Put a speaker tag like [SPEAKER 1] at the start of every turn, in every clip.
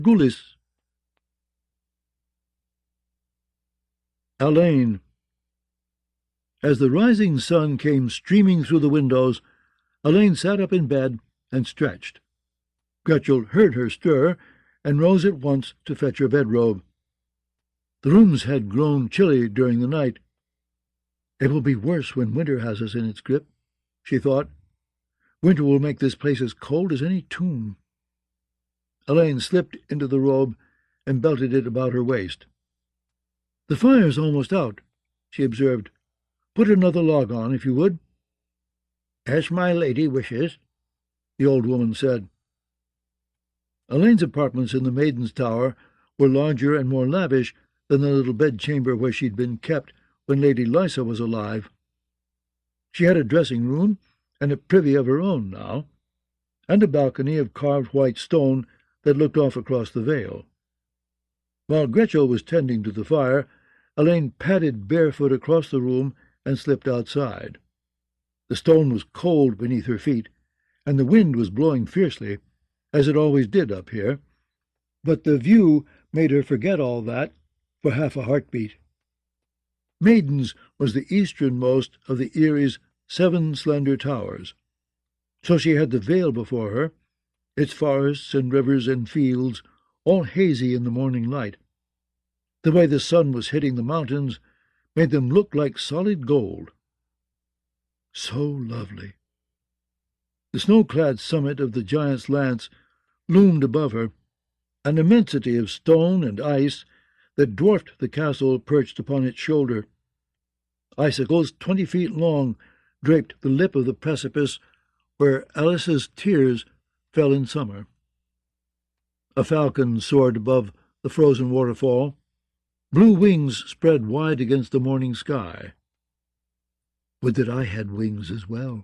[SPEAKER 1] Gulis. Elaine. As the rising sun came streaming through the windows, Elaine sat up in bed and stretched. Gretchen heard her stir and rose at once to fetch her bedrobe. The rooms had grown chilly during the night. It will be worse when winter has us in its grip, she thought. Winter will make this place as cold as any tomb. Elaine slipped into the robe and belted it about her waist. "The fire's almost out," she observed. "Put another log on, if you would." "As my lady wishes," the old woman said. Elaine's apartments in the Maiden's Tower were larger and more lavish than the little bedchamber where she'd been kept when Lady Lysa was alive. She had a dressing-room and a privy of her own now, and a balcony of carved white stone that looked off across the vale. While Gretchen was tending to the fire, Elaine padded barefoot across the room and slipped outside. The stone was cold beneath her feet, and the wind was blowing fiercely, as it always did up here, but the view made her forget all that for half a heartbeat. Maiden's was the easternmost of the Erie's 7 slender towers, so she had the vale before her, its forests and rivers and fields all hazy in the morning light. The way the sun was hitting the mountains made them look like solid gold. So lovely. The snow-clad summit of the Giant's Lance loomed above her, an immensity of stone and ice that dwarfed the castle perched upon its shoulder. Icicles 20 feet long draped the lip of the precipice where Alice's tears fell in summer. A falcon soared above the frozen waterfall. Blue wings spread wide against the morning sky. Would that I had wings as well.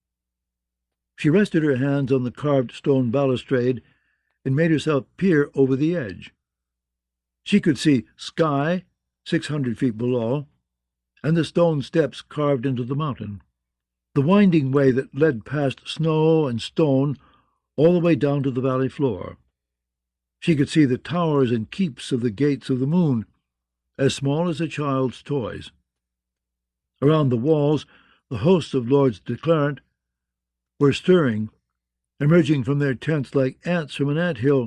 [SPEAKER 1] She rested her hands on the carved stone balustrade and made herself peer over the edge. She could see sky 600 feet below, and the stone steps carved into the mountain, the winding way that led past snow and stone all the way down to the valley floor. She could see the towers and keeps of the Gates of the Moon, as small as a child's toys. Around the walls, the hosts of Lords de Clarent were stirring, emerging from their tents like ants from an ant-hill.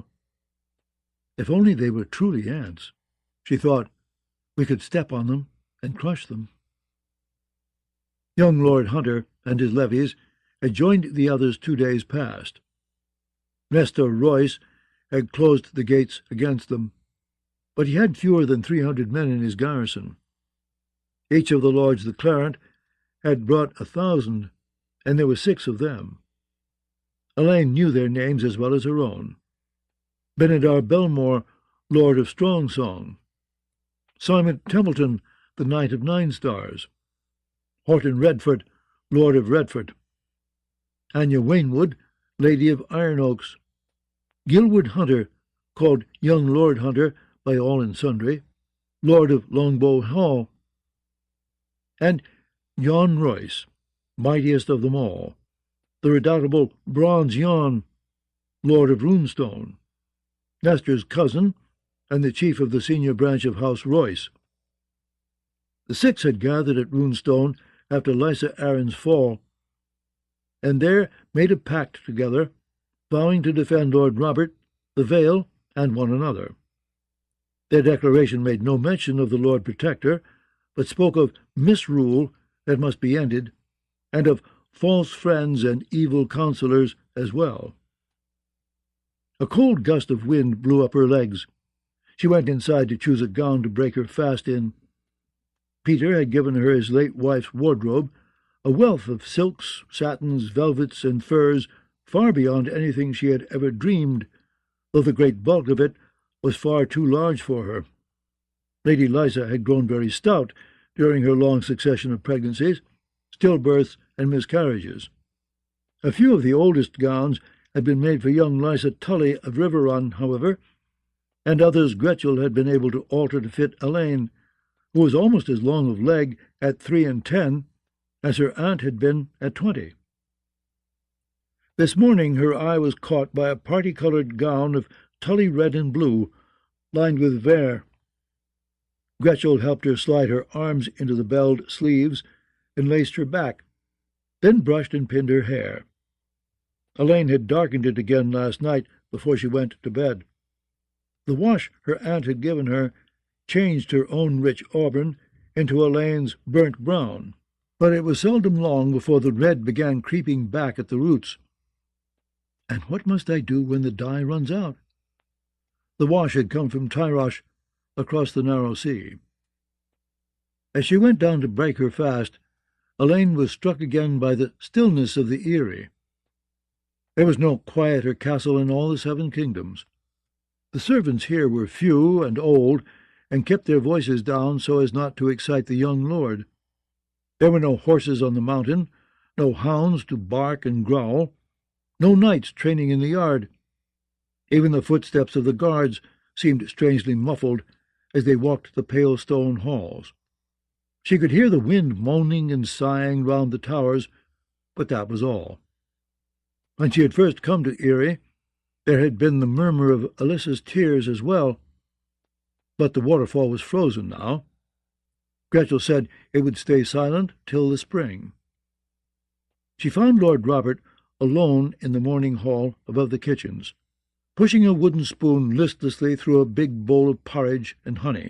[SPEAKER 1] If only they were truly ants, she thought, we could step on them and crush them. Young Lord Hunter and his levies had joined the others 2 days past. Nestor Royce had closed the gates against them, but he had fewer than 300 men in his garrison. Each of the Lords de Clarent had brought 1,000, and there were 6 of them. Elaine knew their names as well as her own. Benedar Belmore, Lord of Strongsong; Simon Templeton, the Knight of 9 Stars; Horton Redford, Lord of Redford; Anya Wainwood, Lady of Iron Oaks; Gilwood Hunter, called Young Lord Hunter by all and sundry, Lord of Longbow Hall; and Jon Royce, mightiest of them all, the redoubtable Bronze Jon, Lord of Runestone, Nestor's cousin, and the chief of the senior branch of House Royce. The 6 had gathered at Runestone after Lysa Arryn's fall, and there made a pact together, vowing to defend Lord Robert, the Vale, and one another. Their declaration made no mention of the Lord Protector, but spoke of misrule that must be ended, and of false friends and evil counselors as well. A cold gust of wind blew up her legs. She went inside to choose a gown to break her fast in. Peter had given her his late wife's wardrobe, a wealth of silks, satins, velvets, and furs, far beyond anything she had ever dreamed, though the great bulk of it was far too large for her. Lady Lysa had grown very stout during her long succession of pregnancies, stillbirths, and miscarriages. A few of the oldest gowns had been made for young Lysa Tully of Riverrun, however, and others Gretchen had been able to alter to fit Elaine, who was almost as long of leg at 3 and 10 as her aunt had been at 20. This morning her eye was caught by a party-coloured gown of tully red and blue, lined with vair. Gretchel helped her slide her arms into the belled sleeves and laced her back, then brushed and pinned her hair. Elaine had darkened it again last night before she went to bed. The wash her aunt had given her changed her own rich auburn into Elaine's burnt brown, but it was seldom long before the red began creeping back at the roots. And what must I do when the dye runs out? The wash had come from Tyrosh, across the narrow sea. As she went down to break her fast, Elaine was struck again by the stillness of the Eyrie. There was no quieter castle in all the 7 kingdoms. The servants here were few and old, and kept their voices down so as not to excite the young lord. There were no horses on the mountain, no hounds to bark and growl, no knights training in the yard. Even the footsteps of the guards seemed strangely muffled as they walked the pale stone halls. She could hear the wind moaning and sighing round the towers, but that was all. When she had first come to Eyrie, there had been the murmur of Alyssa's tears as well, but the waterfall was frozen now. Gretchel said it would stay silent till the spring. She found Lord Robert alone in the morning hall above the kitchens, pushing a wooden spoon listlessly through a big bowl of porridge and honey.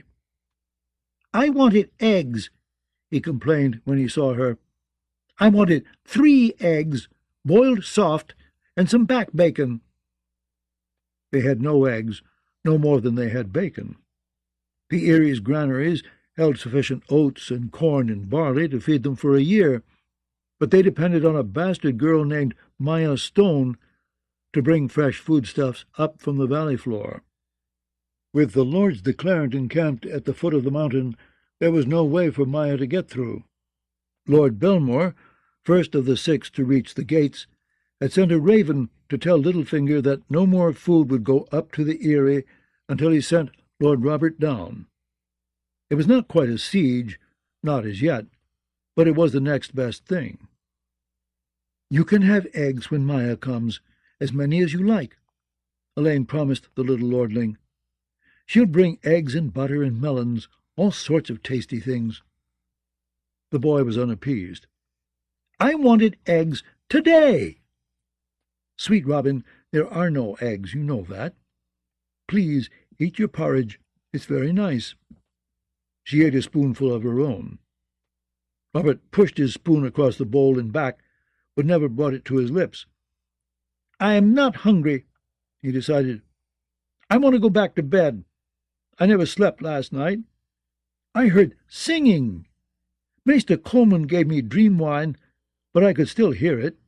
[SPEAKER 1] "I wanted eggs," he complained when he saw her. "I wanted 3 eggs, boiled soft, and some back bacon." They had no eggs, no more than they had bacon. The Erie's granaries held sufficient oats and corn and barley to feed them for a year, but they depended on a bastard girl named Maya Stone to bring fresh foodstuffs up from the valley floor. With the Lords de Clarent encamped at the foot of the mountain, there was no way for Maya to get through. Lord Belmore, first of the 6 to reach the gates, had sent a raven to tell Littlefinger that no more food would go up to the Eyrie until he sent Lord Robert down. It was not quite a siege, not as yet, but it was the next best thing. "You can have eggs when Maya comes, as many as you like," Elaine promised the little lordling. "She'll bring eggs and butter and melons, all sorts of tasty things." The boy was unappeased. "I wanted eggs today." "Sweet Robin, there are no eggs, you know that. Please eat your porridge. It's very nice." She ate a spoonful of her own. Robert pushed his spoon across the bowl and back, but never brought it to his lips. "I am not hungry," he decided. "I want to go back to bed. I never slept last night. I heard singing. Maester Coleman gave me dream wine, but I could still hear it."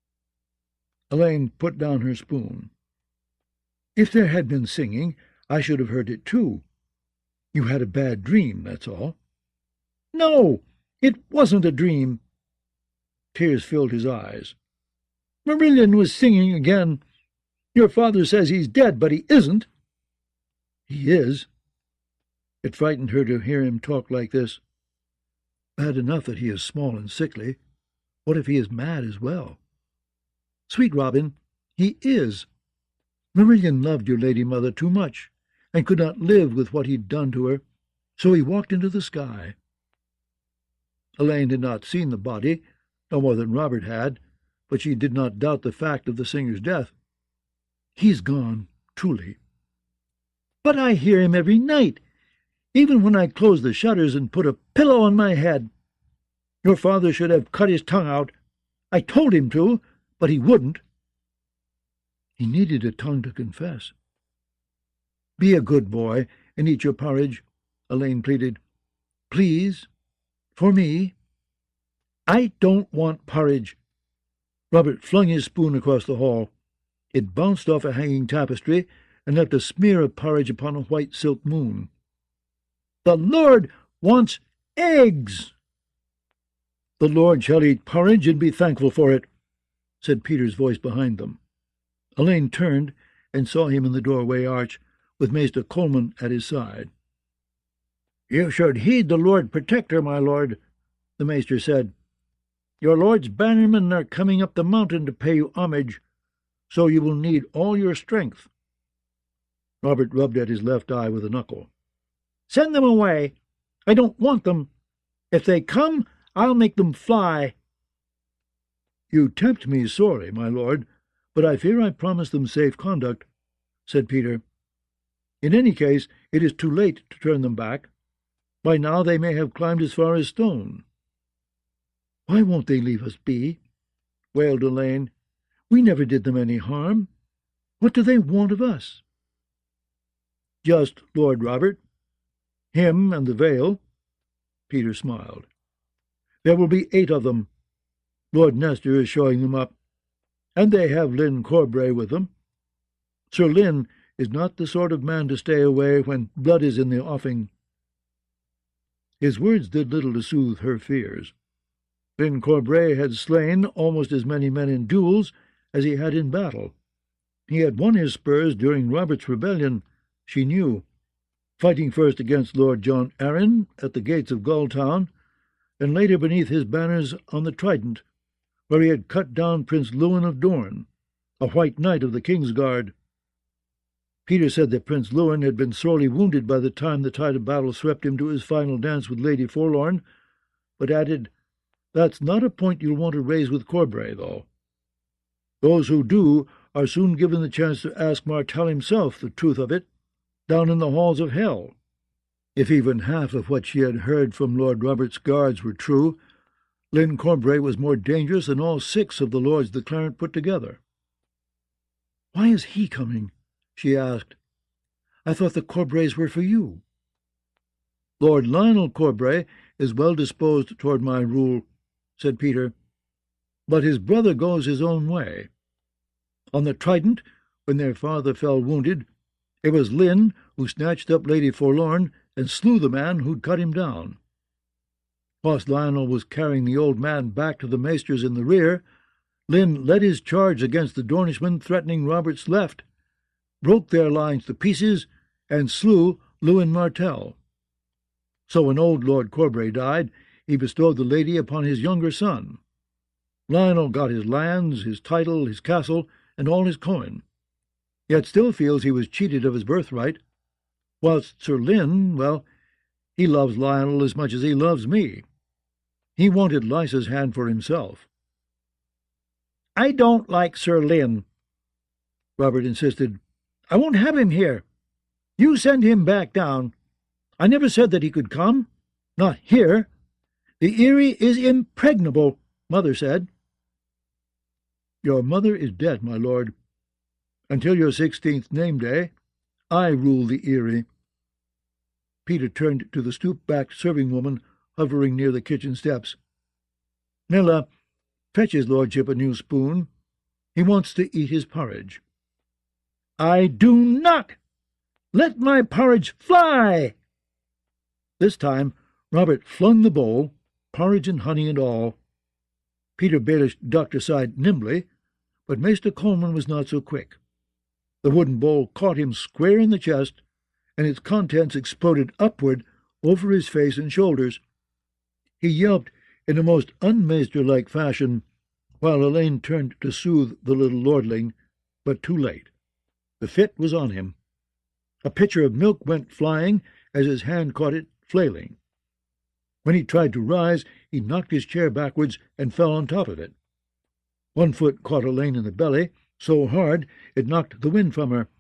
[SPEAKER 1] Elaine put down her spoon. "If there had been singing, I should have heard it too. You had a bad dream, that's all." "No, it wasn't a dream." Tears filled his eyes. "Marillion was singing again. Your father says he's dead, but he isn't." "He is." It frightened her to hear him talk like this. Bad enough that he is small and sickly. What if he is mad as well? "Sweet Robin, he is. Marillion loved your lady mother too much, and could not live with what he'd done to her, so he walked into the sky." Elaine had not seen the body, no more than Robert had, but she did not doubt the fact of the singer's death. "He's gone, truly." "But I hear him every night, even when I close the shutters and put a pillow on my head. Your father should have cut his tongue out. I told him to, but he wouldn't." He needed a tongue to confess. "Be a good boy and eat your porridge," Elaine pleaded. "Please, for me." "I don't want porridge." Robert flung his spoon across the hall. It bounced off a hanging tapestry and left a smear of porridge upon a white silk moon. "The Lord wants eggs." "The Lord shall eat porridge and be thankful for it," said Peter's voice behind them. Elaine turned and saw him in the doorway arch, with Maester Coleman at his side. "You should heed the Lord Protector, my lord," the Maester said. "Your lord's bannermen are coming up the mountain to pay you homage, so you will need all your strength." Robert rubbed at his left eye with a knuckle. "Send them away. I don't want them. If they come, I'll make them fly." "You tempt me sorely, my lord, but I fear I promised them safe conduct," said Peter. "In any case, it is too late to turn them back. By now they may have climbed as far as Stone." "Why won't they leave us be?" wailed Elaine. "We never did them any harm. What do they want of us?" "Just Lord Robert. Him and the veil." Peter smiled. "There will be 8 of them. Lord Nestor is showing them up, and they have Lyn Corbray with them. Sir Lyn is not the sort of man to stay away when blood is in the offing." His words did little to soothe her fears. Lyn Corbray had slain almost as many men in duels as he had in battle. He had won his spurs during Robert's rebellion, she knew, fighting first against Lord John Arryn at the gates of Gulltown, and later beneath his banners on the Trident, where he had cut down Prince Lewin of Dorne, a White Knight of the King's Guard. Peter said that Prince Lewin had been sorely wounded by the time the tide of battle swept him to his final dance with Lady Forlorn, but added, "That's not a point you'll want to raise with Corbray, though. Those who do are soon given the chance to ask Martell himself the truth of it, down in the halls of hell." If even half of what she had heard from Lord Robert's guards were true, Lyn Corbray was more dangerous than all 6 of the Lords the Clarent put together. "Why is he coming?" she asked. "I thought the Corbrays were for you." "Lord Lionel Corbray is well disposed toward my rule," said Peter, "but his brother goes his own way. On the Trident, when their father fell wounded, it was Lyn who snatched up Lady Forlorn and slew the man who'd cut him down. Whilst Lionel was carrying the old man back to the maesters in the rear, Lyn led his charge against the Dornishmen threatening Robert's left, broke their lines to pieces, and slew Lewin Martell. So when old Lord Corbray died, he bestowed the lady upon his younger son. Lionel got his lands, his title, his castle, and all his coin, yet still feels he was cheated of his birthright, whilst Sir Lyn, well, he loves Lionel as much as he loves me. He wanted Lysa's hand for himself." "I don't like Sir Lyn," Robert insisted. "I won't have him here. You send him back down. I never said that he could come. Not here. The Eyrie is impregnable, Mother said." "Your mother is dead, my lord. Until your 16th name-day, I rule the Eyrie." Peter turned to the stoop-backed serving-woman hovering near the kitchen steps. "Milla, fetch his lordship a new spoon. He wants to eat his porridge." "I do not! Let my porridge fly!" This time Robert flung the bowl, porridge and honey and all. Peter Baelish ducked aside nimbly, but Maester Coleman was not so quick. The wooden bowl caught him square in the chest, and its contents exploded upward over his face and shoulders. He yelped in a most unmaester-like fashion, while Elaine turned to soothe the little lordling, but too late. The fit was on him. A pitcher of milk went flying as his hand caught it, flailing. When he tried to rise, he knocked his chair backwards and fell on top of it. One foot caught Elaine in the belly, so hard it knocked the wind from her.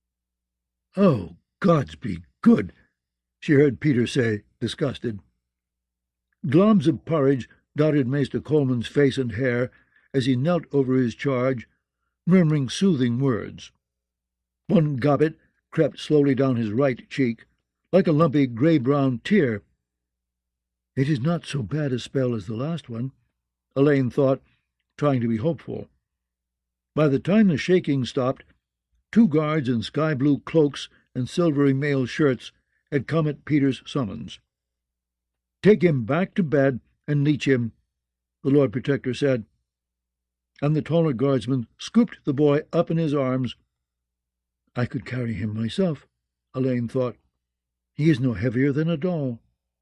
[SPEAKER 1] "Oh, gods be good," she heard Peter say, disgusted. Globs of porridge dotted Maester Coleman's face and hair as he knelt over his charge, murmuring soothing words. One gobbet crept slowly down his right cheek, like a lumpy grey-brown tear. "It is not so bad a spell as the last one," Elaine thought, trying to be hopeful. By the time the shaking stopped, 2 guards in sky-blue cloaks and silvery mail shirts had come at Peter's summons. "Take him back to bed and leech him," the Lord Protector said, and the taller guardsman scooped the boy up in his arms. "I could carry him myself," Elaine thought. "He is no heavier than a doll."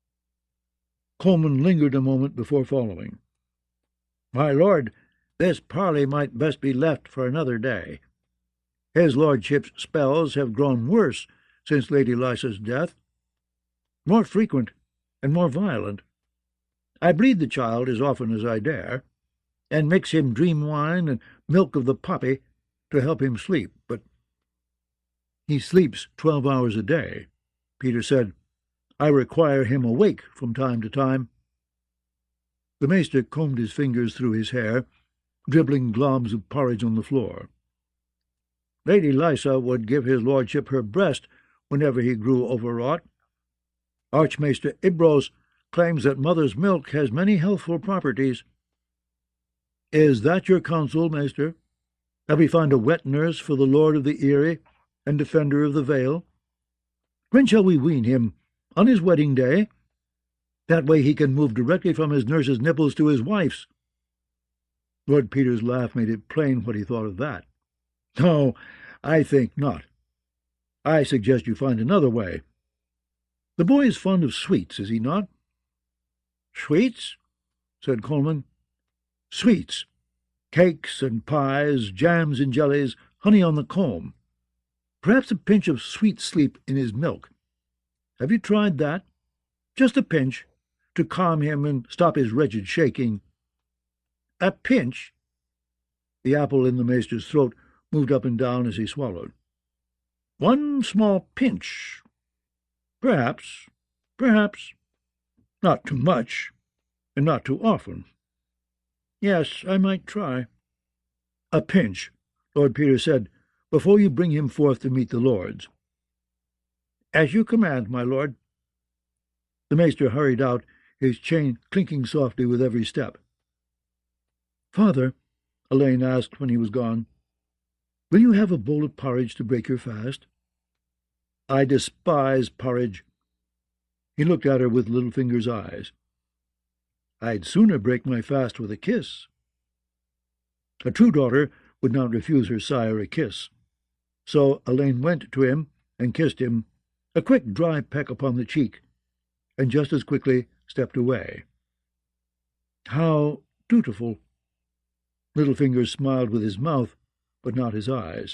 [SPEAKER 1] Coleman lingered a moment before following. "My lord, this parley might best be left for another day. His lordship's spells have grown worse since Lady Lysa's death, more frequent and more violent. I bleed the child as often as I dare, and mix him dream wine and milk of the poppy to help him sleep, but he sleeps 12 hours a day, Peter said. I require him awake from time to time. The maester combed his fingers through his hair, dribbling globs of porridge on the floor. Lady Lysa would give his lordship her breast whenever he grew overwrought. Archmaester Ibros claims that mother's milk has many healthful properties. Is that your counsel, maester? That we find a wet nurse for the Lord of the Eyrie and Defender of the Vale? When shall we wean him? On his wedding day? That way he can move directly from his nurse's nipples to his wife's. Lord Peter's laugh made it plain what he thought of that. No, I think not. I suggest you find another way. The boy is fond of sweets, is he not? Sweets? Said Coleman. Sweets. Cakes and pies, jams and jellies, honey on the comb. Perhaps a pinch of sweet sleep in his milk. Have you tried that? Just a pinch, to calm him and stop his wretched shaking. A pinch? The apple in the maester's throat moved up and down as he swallowed. One small pinch. Perhaps. Not too much, and not too often. Yes, I might try. A pinch, Lord Peter said, before you bring him forth to meet the lords. As you command, my lord. The maester hurried out, his chain clinking softly with every step. Father, Elaine asked when he was gone, will you have a bowl of porridge to break your fast? I despise porridge. He looked at her with Littlefinger's eyes. I'd sooner break my fast with a kiss. A true daughter would not refuse her sire a kiss. So Elaine went to him and kissed him, a quick dry peck upon the cheek, and just as quickly stepped away. How dutiful! Littlefinger smiled with his mouth, but not his eyes.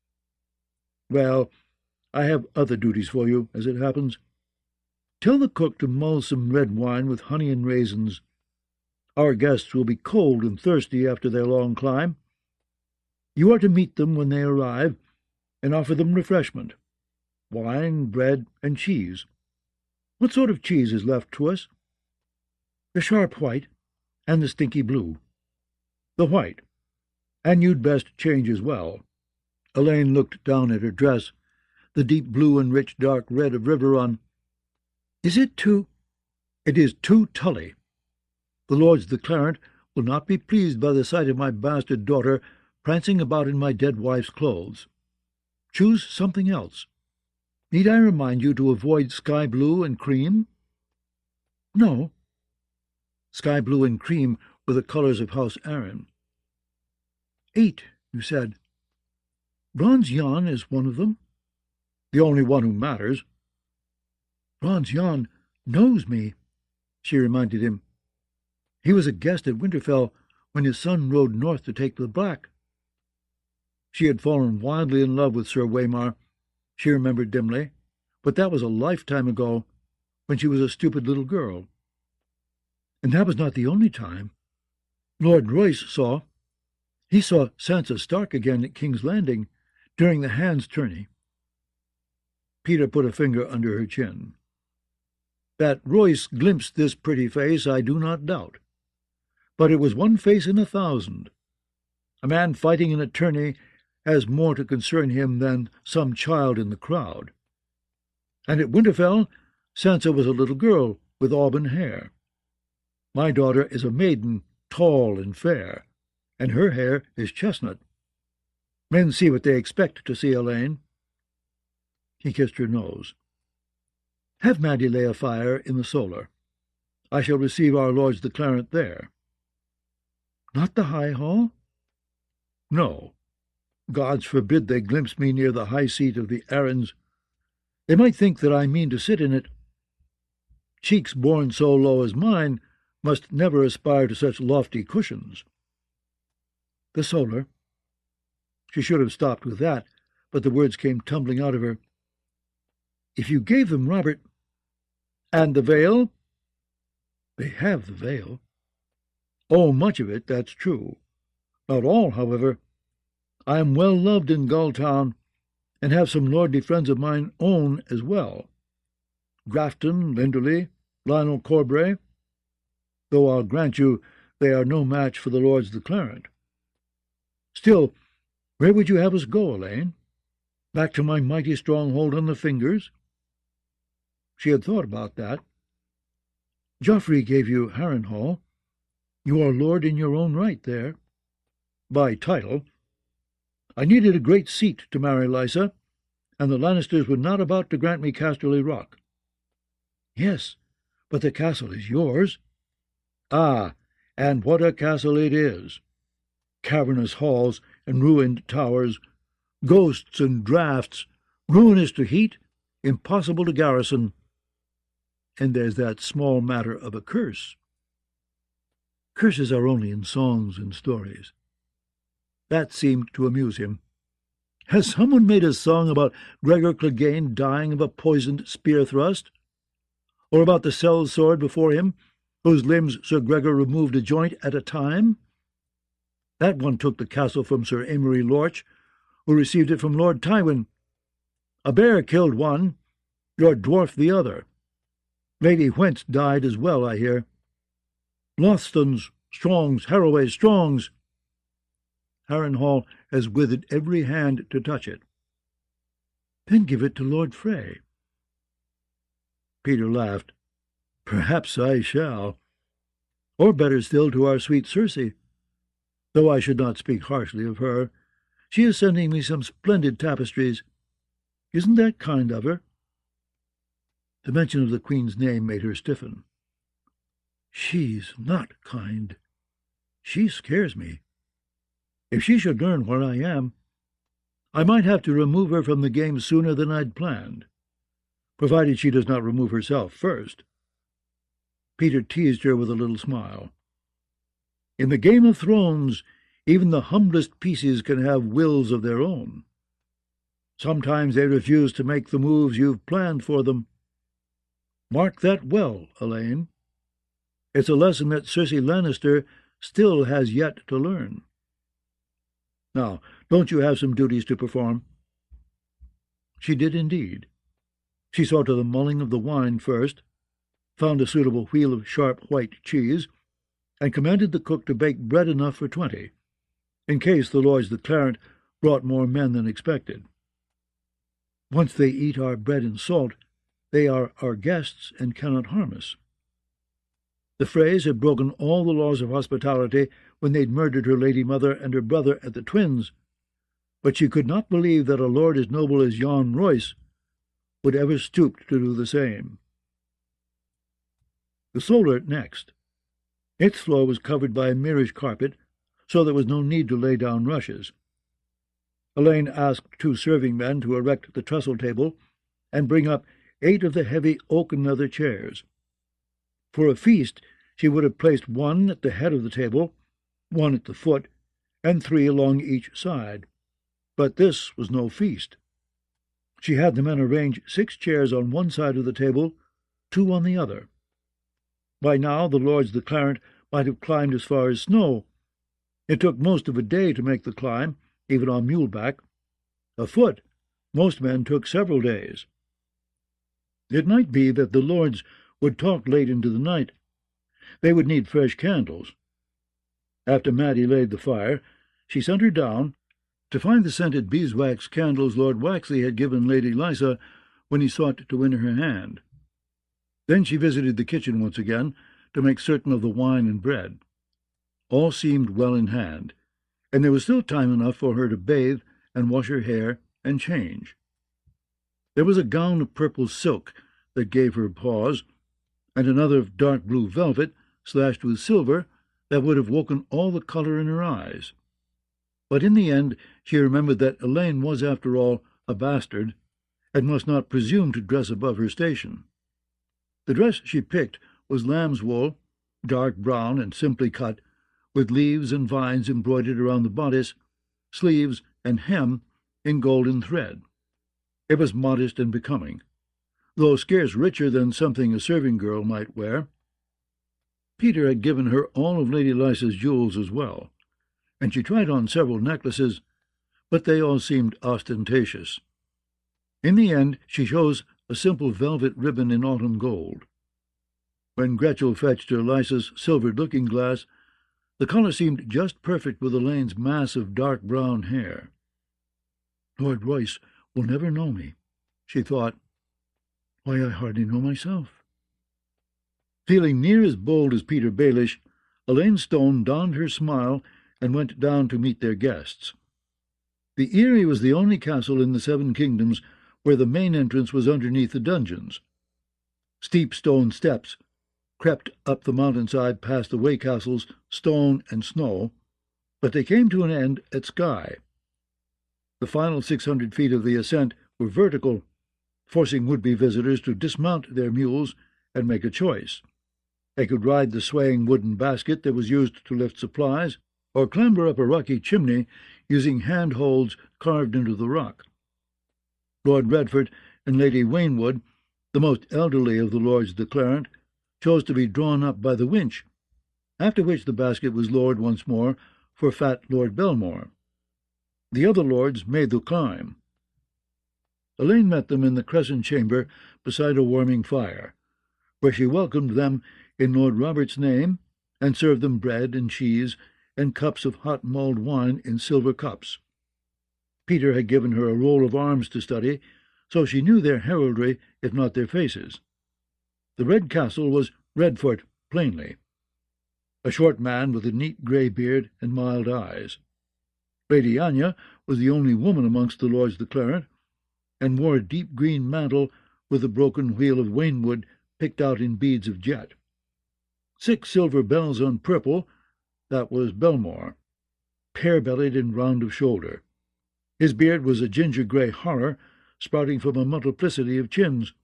[SPEAKER 1] Well, I have other duties for you, as it happens. Tell the cook to mull some red wine with honey and raisins. Our guests will be cold and thirsty after their long climb. You are to meet them when they arrive, and offer them refreshment, wine, bread, and cheese. What sort of cheese is left to us? The sharp white, and the stinky blue. The white, and you'd best change as well. Elaine looked down at her dress, the deep blue and rich dark red of Riverrun. Is it too? It is too tully. The lords of the Clarent will not be pleased by the sight of my bastard daughter prancing about in my dead wife's clothes. Choose something else. Need I remind you to avoid sky blue and cream? No. Sky blue and cream were the colors of House Arryn. 8, you said. Bronze Yon is one of them. The only one who matters. Bronze Yon knows me, she reminded him. He was a guest at Winterfell when his son rode north to take the Black. She had fallen wildly in love with Sir Waymar, she remembered dimly, but that was a lifetime ago, when she was a stupid little girl. And that was not the only time. Lord Royce saw. He saw Sansa Stark again at King's Landing during the Hand's tourney. Peter put a finger under her chin. That Royce glimpsed this pretty face I do not doubt. But it was one face in 1,000. A man fighting in a tourney has more to concern him than some child in the crowd. And at Winterfell, Sansa was a little girl with auburn hair. My daughter is a maiden, tall and fair, and her hair is chestnut. Men see what they expect to see, Elaine. He kissed her nose. Have Maddie lay a fire in the solar. I shall receive our lords the Clarent there. Not the high hall? No. Gods forbid they glimpse me near the high seat of the Arryns. They might think that I mean to sit in it. Cheeks born so low as mine must never aspire to such lofty cushions. The solar. She should have stopped with that, but the words came tumbling out of her. "If you gave them Robert—" "And the veil?" "They have the veil." "Oh, much of it, that's true. Not all, however. I am well loved in Gulltown, and have some lordly friends of mine own as well. Grafton, Linderley, Lionel Corbray, though I'll grant you they are no match for the lords of the Clarent. Still, where would you have us go, Elaine? Back to my mighty stronghold on the Fingers?" She had thought about that. "Joffrey gave you Harrenhal. You are lord in your own right there. By title. I needed a great seat to marry Lysa, and the Lannisters were not about to grant me Casterly Rock." "Yes, but the castle is yours." "Ah, and what a castle it is! Cavernous halls and ruined towers, ghosts and draughts, ruinous to heat, impossible to garrison. And there's that small matter of a curse." "Curses are only in songs and stories." That seemed to amuse him. "Has someone made a song about Gregor Clegane dying of a poisoned spear thrust? Or about the sellsword before him, whose limbs Sir Gregor removed a joint at a time? That one took the castle from Sir Amory Lorch, who received it from Lord Tywin. A bear killed one, your dwarf the other. Lady Whents died as well, I hear. Lothstons, Strongs, Harroways, Strongs. Harrenhal has withered every hand to touch it." "Then give it to Lord Frey." Peter laughed. "Perhaps I shall. Or better still, to our sweet Cersei. Though I should not speak harshly of her. She is sending me some splendid tapestries. Isn't that kind of her?" The mention of the Queen's name made her stiffen. "She's not kind. She scares me. If she should learn where I am, I might have to remove her from the game sooner than I'd planned, provided she does not remove herself first." Peter teased her with a little smile. "In the Game of Thrones, even the humblest pieces can have wills of their own. Sometimes they refuse to make the moves you've planned for them. Mark that well, Elaine. It's a lesson that Cersei Lannister still has yet to learn. Now, don't you have some duties to perform?" She did indeed. She saw to the mulling of the wine first, found a suitable wheel of sharp white cheese, and commanded the cook to bake bread enough for 20, in case the lords of the Clarent brought more men than expected. "Once they eat our bread and salt, they are our guests and cannot harm us." The Freys had broken all the laws of hospitality when they'd murdered her lady mother and her brother at the Twins, but she could not believe that a lord as noble as Jon Royce would ever stoop to do the same. The Solent next. Its floor was covered by a Mirish carpet, so there was no need to lay down rushes. Elaine asked 2 serving men to erect the trestle table and bring up 8 of the heavy oak and leather chairs. For a feast, she would have placed 1 at the head of the table, 1 at the foot, and 3 along each side. But this was no feast. She had the men arrange 6 chairs on one side of the table, 2 on the other. By now the lords of the Clarent might have climbed as far as Snow. It took most of a day to make the climb, even on muleback. Afoot, most men took several days. It might be that the lords would talk late into the night. They would need fresh candles. After Maddie laid the fire, she sent her down to find the scented beeswax candles Lord Waxley had given Lady Lysa when he sought to win her hand. Then she visited the kitchen once again to make certain of the wine and bread. All seemed well in hand, and there was still time enough for her to bathe and wash her hair and change. There was a gown of purple silk that gave her pause, and another of dark blue velvet slashed with silver that would have woken all the colour in her eyes. But in the end she remembered that Elaine was, after all, a bastard, and must not presume to dress above her station. The dress she picked was lamb's wool, dark brown and simply cut, with leaves and vines embroidered around the bodice, sleeves, and hem in golden thread. It was modest and becoming, though scarce richer than something a serving girl might wear. Peter had given her all of Lady Lysa's jewels as well, and she tried on several necklaces, but they all seemed ostentatious. In the end she chose a simple velvet ribbon in autumn gold. When Gretchel fetched her Lysa's silver looking-glass, the colour seemed just perfect with Elaine's mass of dark brown hair. "Lord Royce will never know me," she thought. "Why, I hardly know myself." Feeling near as bold as Peter Baelish, Elaine Stone donned her smile and went down to meet their guests. The Eyrie was the only castle in the Seven Kingdoms where the main entrance was underneath the dungeons. Steep stone steps crept up the mountainside past the way castles, stone and snow, but they came to an end at Skye. The final 600 feet of the ascent were vertical, forcing would-be visitors to dismount their mules and make a choice. They could ride the swaying wooden basket that was used to lift supplies, or clamber up a rocky chimney using handholds carved into the rock. Lord Redford and Lady Wainwood, the most elderly of the Lords of the Clarent, chose to be drawn up by the winch, after which the basket was lowered once more for fat Lord Belmore. The other lords made the climb. Elaine met them in the crescent chamber beside a warming fire, where she welcomed them in Lord Robert's name and served them bread and cheese and cups of hot mulled wine in silver cups. Peter had given her a roll of arms to study, so she knew their heraldry, if not their faces. The Red Castle was Redfort, plainly, a short man with a neat grey beard and mild eyes. Lady Anya was the only woman amongst the Lords of the Clarent, and wore a deep green mantle with a broken wheel of Wainwood picked out in beads of jet. 6 silver bells on purple, that was Belmore, pear-bellied and round of shoulder. His beard was a ginger-grey horror, sprouting from a multiplicity of chins.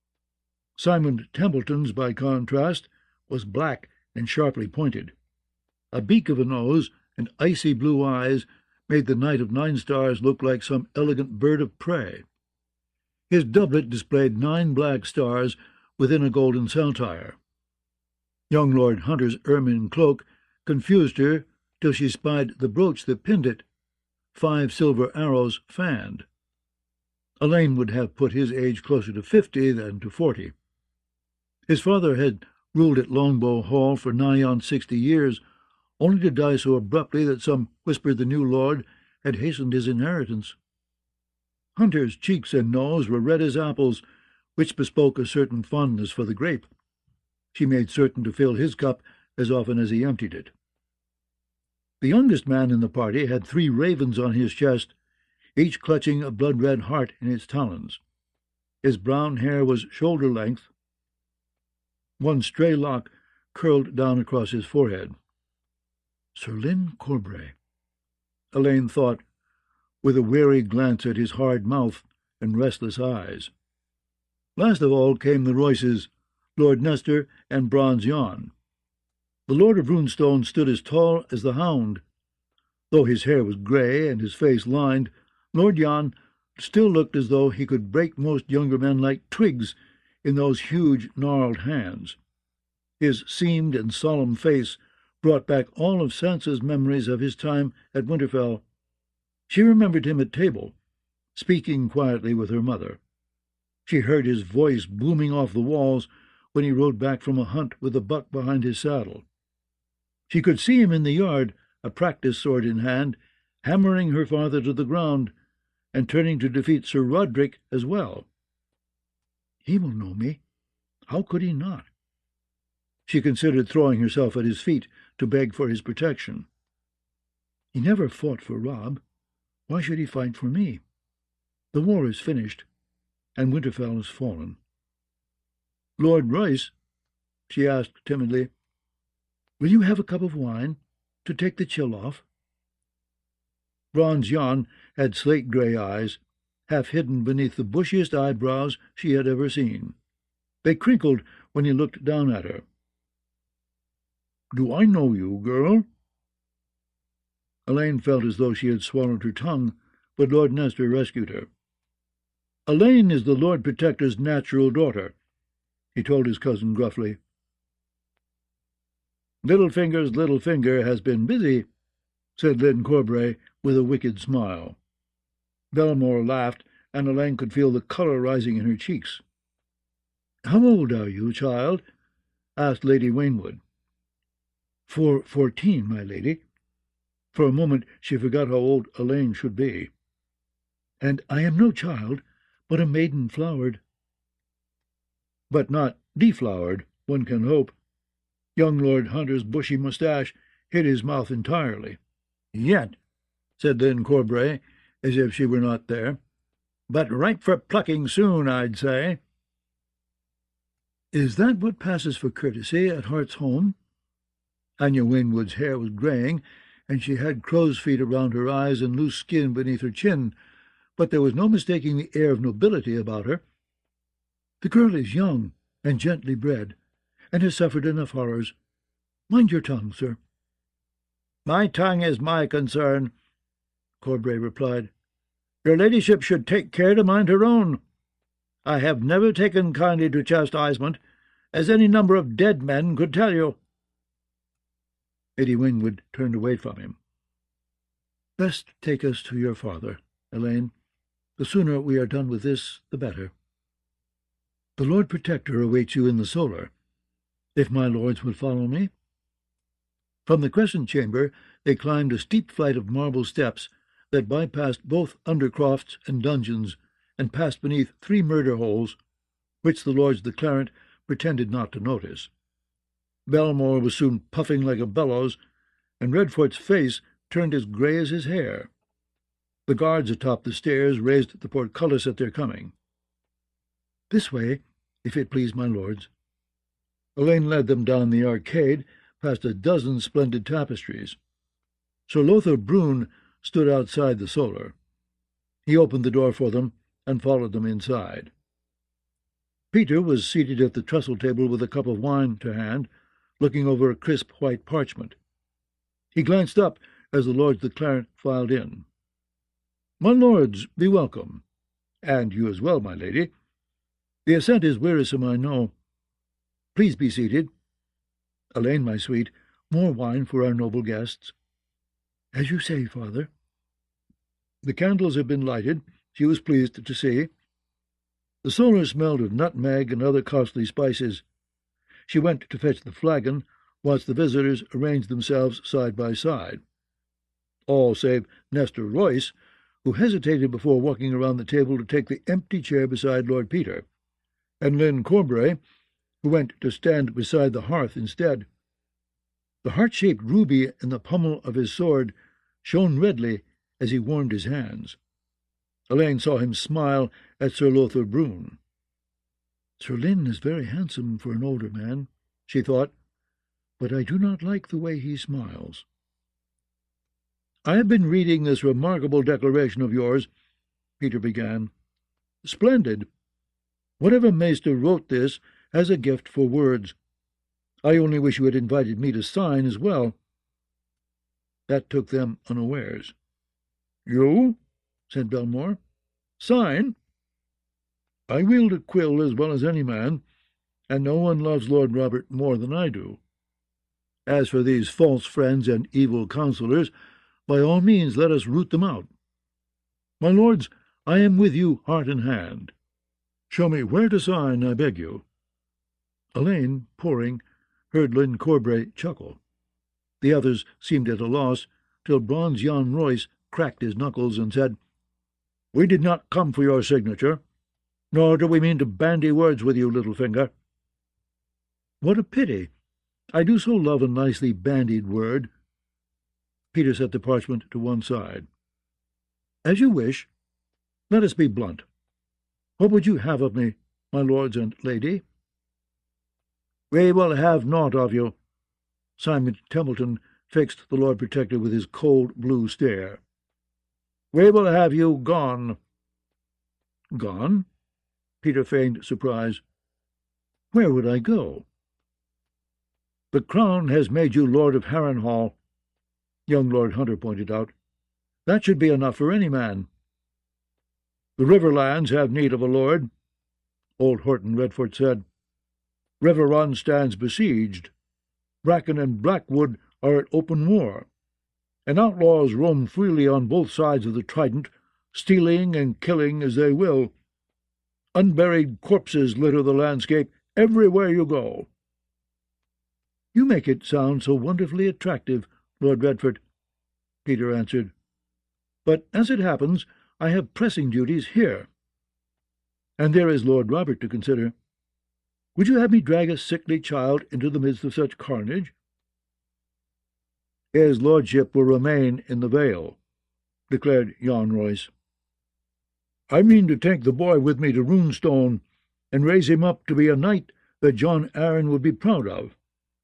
[SPEAKER 1] Simon Templeton's, by contrast, was black and sharply pointed. A beak of a nose and icy blue eyes made the Knight of 9 Stars look like some elegant bird of prey. His doublet displayed 9 black stars within a golden saltire. Young Lord Hunter's ermine cloak confused her till she spied the brooch that pinned it, 5 silver arrows fanned. Elaine would have put his age closer to 50 than to 40. His father had ruled at Longbow Hall for nigh on 60 years, only to die so abruptly that some whispered the new lord had hastened his inheritance. Hunter's cheeks and nose were red as apples, which bespoke a certain fondness for the grape. She made certain to fill his cup as often as he emptied it. The youngest man in the party had 3 ravens on his chest, each clutching a blood-red heart in its talons. His brown hair was shoulder-length. One stray lock curled down across his forehead. Sir Lyn Corbray, Elaine thought, with a wary glance at his hard mouth and restless eyes. Last of all came the Royces, Lord Nestor and Bronze Yon. The Lord of Runestone stood as tall as the Hound. Though his hair was grey and his face lined, Lord Yon still looked as though he could break most younger men like twigs in those huge, gnarled hands. His seamed and solemn face brought back all of Sansa's memories of his time at Winterfell. She remembered him at table, speaking quietly with her mother. She heard his voice booming off the walls when he rode back from a hunt with a buck behind his saddle. She could see him in the yard, a practice sword in hand, hammering her father to the ground, and turning to defeat Sir Roderick as well. He will know me. How could he not? She considered throwing herself at his feet to beg for his protection. He never fought for Robb. Why should he fight for me? The war is finished, and Winterfell has fallen. Lord Royce, she asked timidly, will you have a cup of wine to take the chill off? Bronze Yon had slate-grey eyes, half hidden beneath the bushiest eyebrows she had ever seen. They crinkled when he looked down at her. Do I know you, girl? Elaine felt as though she had swallowed her tongue but Lord Nestor rescued her. Elaine is the Lord Protector's natural daughter, he told his cousin gruffly. Littlefinger's little finger has been busy, said Lyn Corbray with a wicked smile. Bellamore laughed, and Elaine could feel the colour rising in her cheeks. "How old are you, child?" asked Lady Wainwood. 14, my lady." For a moment she forgot how old Elaine should be. "And I am no child, but a maiden flowered." "But not deflowered, one can hope." Young Lord Hunter's bushy moustache hid his mouth entirely. "Yet," said Lyn Corbray, as if she were not there. "But ripe for plucking soon, I'd say." "Is that what passes for courtesy at Hart's home?" Anya Wainwood's hair was graying, and she had crow's feet around her eyes and loose skin beneath her chin, but there was no mistaking the air of nobility about her. "The girl is young and gently bred, and has suffered enough horrors. Mind your tongue, sir." "My tongue is my concern," Corbray replied. "Your ladyship should take care to mind her own. I have never taken kindly to chastisement, as any number of dead men could tell you." Lady Wainwood turned away from him. "Best take us to your father, Elaine. The sooner we are done with this, the better. The Lord Protector awaits you in the Solar, if my lords would follow me." From the Crescent Chamber they climbed a steep flight of marble steps that bypassed both undercrofts and dungeons, and passed beneath 3 murder holes, which the lords of the Clarent pretended not to notice. Bellamore was soon puffing like a bellows, and Redfort's face turned as grey as his hair. The guards atop the stairs raised the portcullis at their coming. "This way, if it please my lords." Elaine led them down the arcade, past a dozen splendid tapestries. Sir Lothar Brune stood outside the Solar. He opened the door for them and followed them inside. Peter was seated at the trestle table with a cup of wine to hand, looking over a crisp white parchment. He glanced up as the lords of the Clarent filed in. "My lords, be welcome. And you as well, my lady. The ascent is wearisome, I know. Please be seated. Elaine, my sweet, more wine for our noble guests." "As you say, father." The candles had been lighted, she was pleased to see. The Solar smelled of nutmeg and other costly spices. She went to fetch the flagon, whilst the visitors arranged themselves side by side. All save Nestor Royce, who hesitated before walking around the table to take the empty chair beside Lord Peter, and Lyn Corbray, who went to stand beside the hearth instead. The heart-shaped ruby in the pommel of his sword shone redly as he warmed his hands. Elaine saw him smile at Sir Lothar Brune. "Sir Lyn is very handsome for an older man," she thought, "but I do not like the way he smiles." "I have been reading this remarkable declaration of yours," Peter began. "Splendid. Whatever Maester wrote this has a gift for words. I only wish you had invited me to sign as well." That took them unawares. "You?" said Bellamore. "Sign? I wield a quill as well as any man, and no one loves Lord Robert more than I do. As for these false friends and evil counsellors, by all means let us root them out. My lords, I am with you heart and hand. Show me where to sign, I beg you." Elaine, poring, heard Lyn Corbray chuckle. The others seemed at a loss, till Bronze Jan Royce cracked his knuckles and said, "We did not come for your signature, nor do we mean to bandy words with you, Littlefinger." "What a pity! I do so love a nicely bandied word." Peter set the parchment to one side. "As you wish. Let us be blunt. What would you have of me, my lords and lady?" "We will have naught of you." Simon Templeton fixed the Lord Protector with his cold blue stare. "We will have you gone." "Gone?" Peter feigned surprise. "Where would I go?" "The Crown has made you Lord of Harrenhal," young Lord Hunter pointed out. "That should be enough for any man. The Riverlands have need of a lord, old Horton Redford said. Riverrun stands besieged. Bracken and Blackwood are at open war, and outlaws roam freely on both sides of the Trident, stealing and killing as they will. Unburied corpses litter the landscape everywhere you go. You make it sound so wonderfully attractive, Lord Redford, Peter answered. But as it happens, I have pressing duties here. And there is Lord Robert to consider. Would you have me drag a sickly child into the midst of such carnage? His lordship will remain in the Vale, declared Jan Royce. I mean to take the boy with me to Runestone and raise him up to be a knight that John Arryn would be proud of.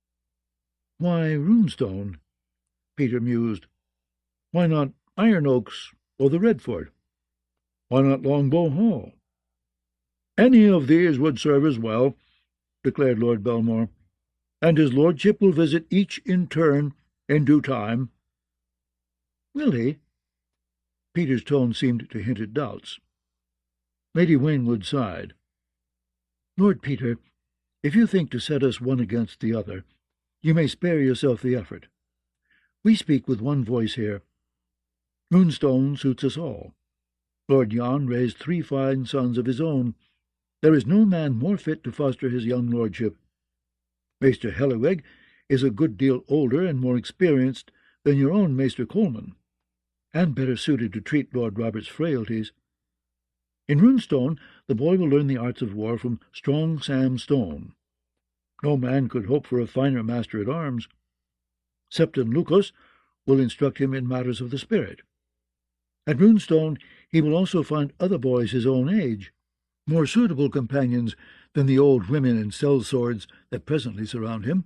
[SPEAKER 1] Why Runestone? Peter mused. Why not Iron Oaks or the Redford? Why not Longbow Hall? Any of these would serve as well, declared Lord Belmore, and his lordship will visit each in turn in due time. Will he? Peter's tone seemed to hint at doubts. Lady Wainwood sighed. Lord Peter, if you think to set us one against the other, you may spare yourself the effort. We speak with one voice here. Runestone suits us all. Lord Jan raised 3 fine sons of his own. There is no man more fit to foster his young lordship. Maester Hellaweg is a good deal older and more experienced than your own Maester Coleman, and better suited to treat Lord Robert's frailties. In Runestone the boy will learn the arts of war from strong Sam Stone. No man could hope for a finer master-at-arms. Septon Lucas will instruct him in matters of the spirit. At Runestone he will also find other boys his own age, more suitable companions than the old women and sellswords that presently surround him.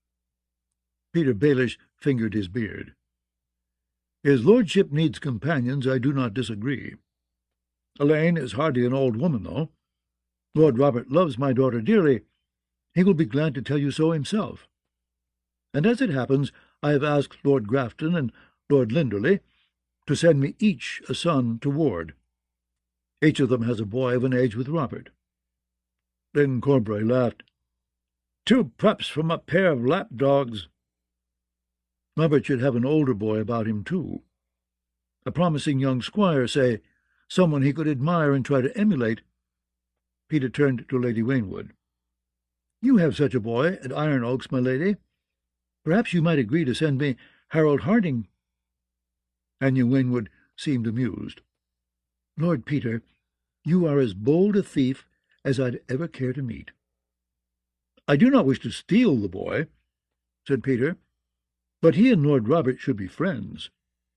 [SPEAKER 1] Peter Baelish fingered his beard. His lordship needs companions, I do not disagree. Elaine is hardly an old woman, though. Lord Robert loves my daughter dearly. He will be glad to tell you so himself. And as it happens, I have asked Lord Grafton and Lord Linderley to send me each a son to ward. Each of them has a boy of an age with Robert. Then Corbray laughed. 2 pups from a pair of lapdogs. Robert should have an older boy about him, too. A promising young squire, say, someone he could admire and try to emulate. Peter turned to Lady Wainwood. You have such a boy at Iron Oaks, my lady. Perhaps you might agree to send me Harold Harding. Anya Wainwood seemed amused. Lord Peter, you are as bold a thief as I'd ever care to meet. I do not wish to steal the boy, said Peter, but he and Lord Robert should be friends.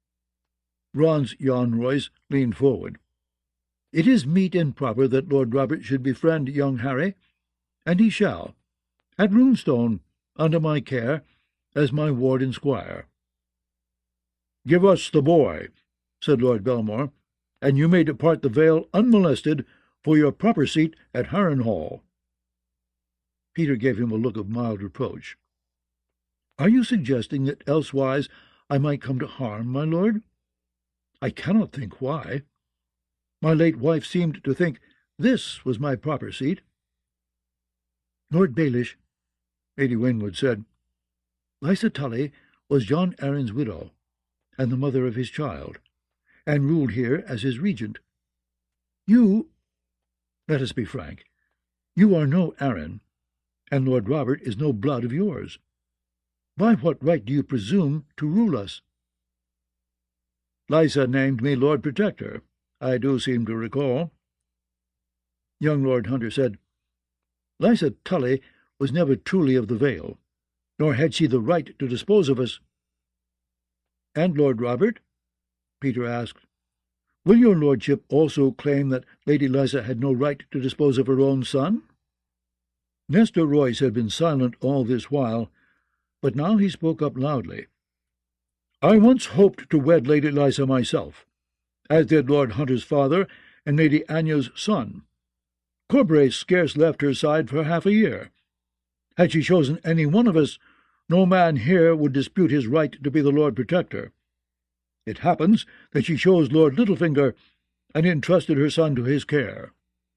[SPEAKER 1] Ron's Jan Royce leaned forward. It is meet and proper that Lord Robert should befriend young Harry, and he shall, at Runestone, under my care, as my ward and squire. Give us the boy, said Lord Belmore, and you may depart the Vale unmolested for your proper seat at Harrenhal. Peter gave him a look of mild reproach. Are you suggesting that elsewise I might come to harm, my lord? I cannot think why. My late wife seemed to think this was my proper seat. Lord Baelish, Lady Wainwood said, Lysa Tully was John Arryn's widow, and the mother of his child, and ruled here as his regent. You, let us be frank, you are no Arryn, and Lord Robert is no blood of yours. By what right do you presume to rule us? Lysa named me Lord Protector, I do seem to recall. Young Lord Hunter said, Lysa Tully was never truly of the Vale, nor had she the right to dispose of us. And Lord Robert? Peter asked. Will your lordship also claim that Lady Lysa had no right to dispose of her own son? Nestor Royce had been silent all this while, but now he spoke up loudly. I once hoped to wed Lady Lysa myself, as did Lord Hunter's father and Lady Anya's son. Corbray scarce left her side for half a year. Had she chosen any one of us, no man here would dispute his right to be the Lord Protector. It happens that she chose Lord Littlefinger, and entrusted her son to his care.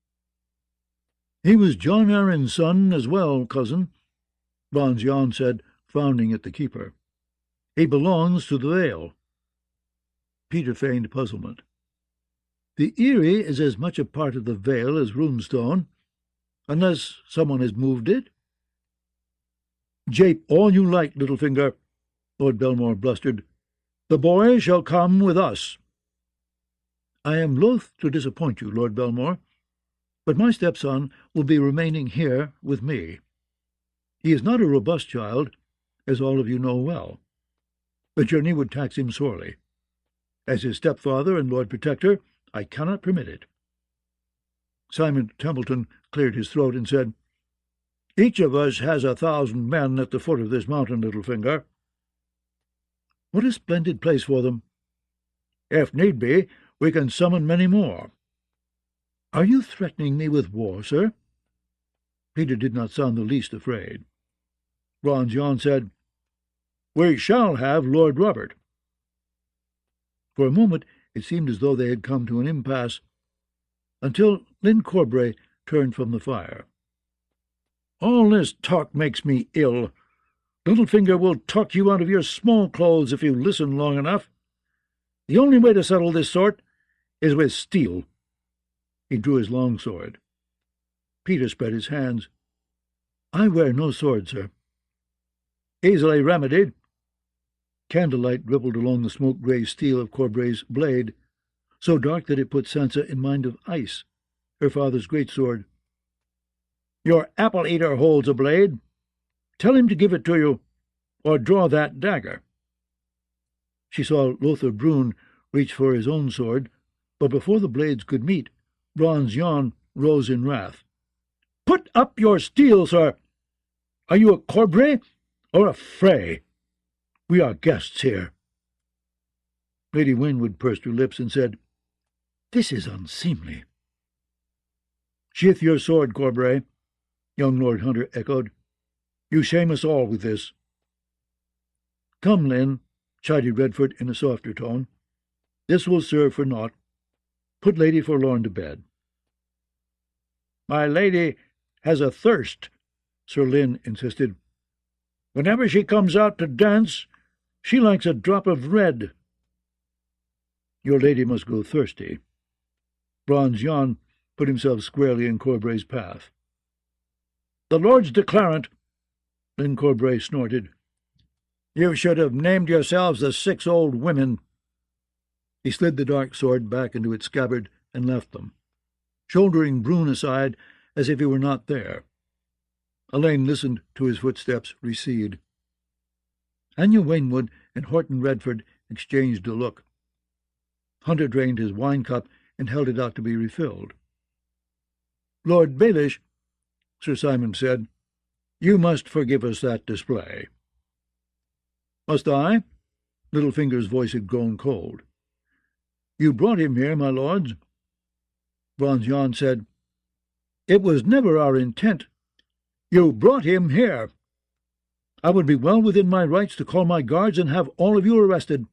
[SPEAKER 1] He was Jon Arryn's son as well, cousin, Bronze Jon said, frowning at the keeper. He belongs to the Vale. Peter feigned puzzlement. The Eyrie is as much a part of the Vale as Runestone, unless someone has moved it. Jape all you like, Littlefinger, Lord Belmore blustered. The boy shall come with us. I am loath to disappoint you, Lord Belmore, but my stepson will be remaining here with me. He is not a robust child, as all of you know well. The journey would tax him sorely. As his stepfather and Lord Protector, I cannot permit it. Simon Templeton cleared his throat and said, Each of us has 1,000 men at the foot of this mountain, Littlefinger. What a splendid place for them. If need be, we can summon many more. Are you threatening me with war, sir? Peter did not sound the least afraid. Bronze Jon said, We shall have Lord Robert. For a moment it seemed as though they had come to an impasse, until Lyn Corbray turned from the fire. All this talk makes me ill. Littlefinger will talk you out of your small clothes if you listen long enough. The only way to settle this sort is with steel. He drew his long sword. Peter spread his hands. I wear no sword, sir. Easily remedied. Candlelight rippled along the smoke-grey steel of Corbray's blade, so dark that it put Sansa in mind of ice, her father's great sword. Your apple-eater holds a blade. Tell him to give it to you, or draw that dagger. She saw Lothar Brune reach for his own sword, but before the blades could meet, Bronze Jon rose in wrath. Put up your steel, sir! Are you a Corbray or a Frey? We are guests here. Lady Winwood pursed her lips and said, This is unseemly. Sheath your sword, Corbray, young Lord Hunter echoed. You shame us all with this. Come, Lyn, chided Redford in a softer tone. This will serve for naught. Put Lady Forlorn to bed. My lady has a thirst, Sir Lyn insisted. Whenever she comes out to dance, she likes a drop of red. Your lady must go thirsty. Bronze Jon put himself squarely in Corbray's path. The Lord's declarant, Lyn Corbray snorted. You should have named yourselves the 6 old women. He slid the dark sword back into its scabbard and left them, shouldering Brune aside as if he were not there. Elaine listened to his footsteps recede. Anya Waynwood and Horton Redford exchanged a look. Hunter drained his wine-cup and held it out to be refilled. Lord Baelish, Sir Simon said, you must forgive us that display. Must I? Littlefinger's voice had grown cold. You brought him here, my lords. Bronze Jon said, It was never our intent. You brought him here. I would be well within my rights to call my guards and have all of you arrested.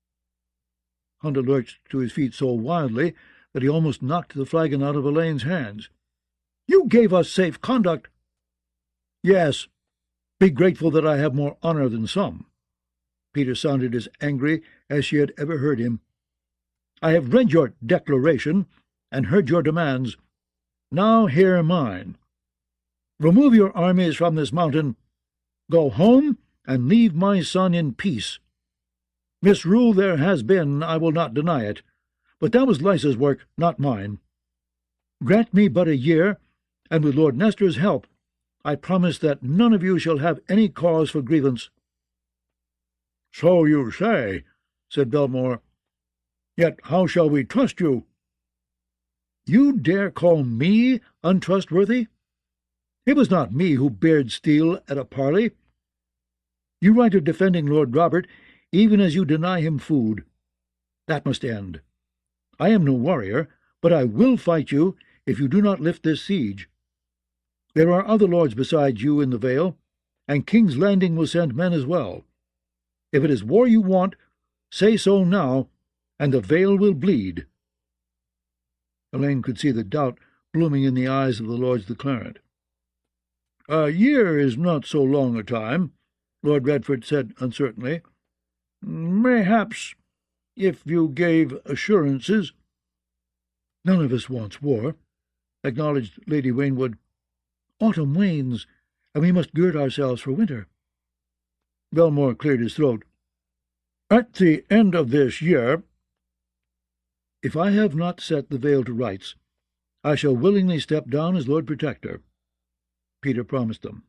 [SPEAKER 1] Hunter lurched to his feet so wildly that he almost knocked the flagon out of Elaine's hands. You gave us safe conduct. Yes. Be grateful that I have more honor than some. Peter sounded as angry as she had ever heard him. I have read your declaration and heard your demands. Now hear mine. Remove your armies from this mountain. Go home and leave my son in peace. Misrule there has been, I will not deny it, but that was Lysa's work, not mine. Grant me but a year, and with Lord Nestor's help, I promise that none of you shall have any cause for grievance. So you say, said Belmore. Yet how shall we trust you? You dare call me untrustworthy? It was not me who bared steel at a parley. You write of defending Lord Robert, even as you deny him food. That must end. I am no warrior, but I will fight you if you do not lift this siege. There are other lords besides you in the Vale, and King's Landing will send men as well. If it is war you want, say so now, and the Vale will bleed. Elaine could see the doubt blooming in the eyes of the Lords of the Claret. "A year is not so long a time," Lord Redford said uncertainly. "Mayhaps, if you gave assurances—" "None of us wants war," acknowledged Lady Wainwood. "Autumn wanes, and we must gird ourselves for winter." Belmore cleared his throat. "At the end of this year—" "If I have not set the Vale to rights, I shall willingly step down as Lord Protector," Peter promised them.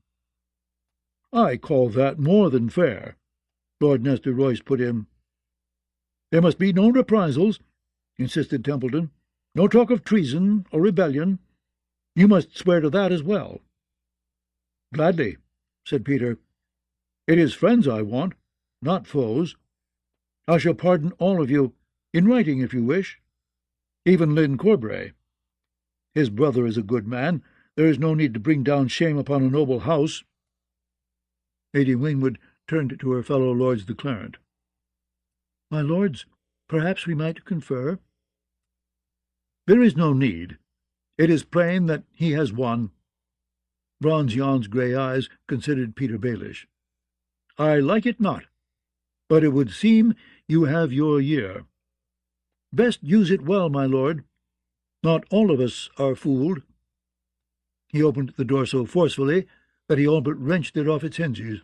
[SPEAKER 1] "I call that more than fair," Lord Nestor Royce put in. "There must be no reprisals," insisted Templeton. "No talk of treason or rebellion. You must swear to that as well." "Gladly," said Peter. "It is friends I want, not foes. I shall pardon all of you, in writing if you wish. Even Lyn Corbray. His brother is a good man. There is no need to bring down shame upon a noble house." Lady Wainwood turned to her fellow lords of the Claret. "My lords, perhaps we might confer." "There is no need. It is plain that he has won." Bronze Jan's grey eyes considered Peter Baelish. "I like it not, but it would seem you have your year. Best use it well, my lord. Not all of us are fooled." He opened the door so forcefully that he all but wrenched it off its hinges.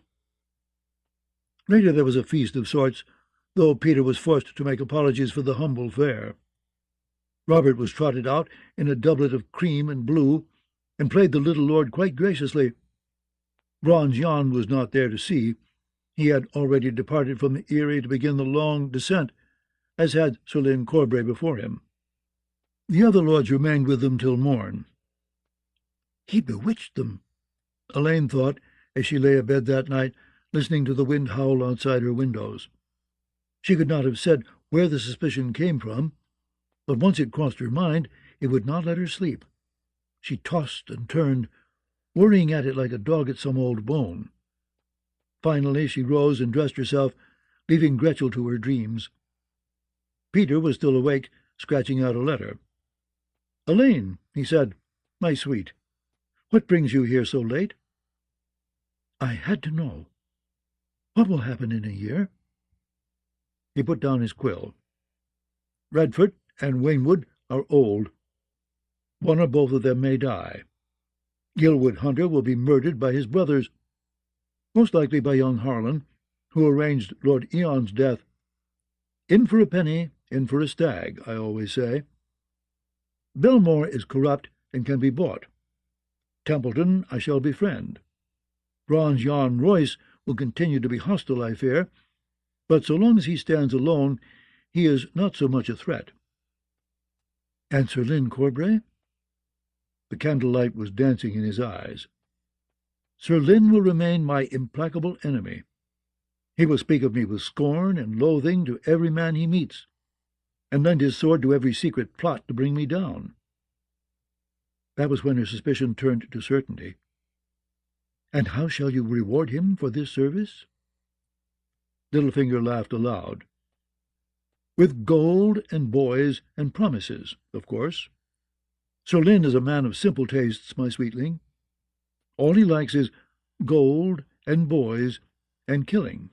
[SPEAKER 1] Later there was a feast of sorts, though Peter was forced to make apologies for the humble fare. Robert was trotted out in a doublet of cream and blue, and played the little lord quite graciously. Bronze Jan was not there to see. He had already departed from the Eyrie to begin the long descent, as had Sir Lyn Corbray before him. The other lords remained with them till morn. "He bewitched them," Elaine thought, as she lay abed that night, listening to the wind howl outside her windows. She could not have said where the suspicion came from, but once it crossed her mind, it would not let her sleep. She tossed and turned, worrying at it like a dog at some old bone. Finally she rose and dressed herself, leaving Gretchel to her dreams. Peter was still awake, scratching out a letter. "Elaine," he said, "my sweet, what brings you here so late?" "I had to know. What will happen in a year?" He put down his quill. "Redford and Wainwood are old. One or both of them may die. Gilwood Hunter will be murdered by his brothers, most likely by young Harlan, who arranged Lord Eon's death. In for a penny, in for a stag, I always say. Belmore is corrupt and can be bought. Templeton I shall befriend. Bronze Jan Royce will continue to be hostile, I fear, but so long as he stands alone, he is not so much a threat." "And Sir Lyn Corbray?" The candlelight was dancing in his eyes. "Sir Lyn will remain my implacable enemy. He will speak of me with scorn and loathing to every man he meets, and lend his sword to every secret plot to bring me down." That was when her suspicion turned to certainty. "And how shall you reward him for this service?" Littlefinger laughed aloud. "With gold and boys and promises, of course. Sir Lyn is a man of simple tastes, my sweetling. All he likes is gold and boys and killing."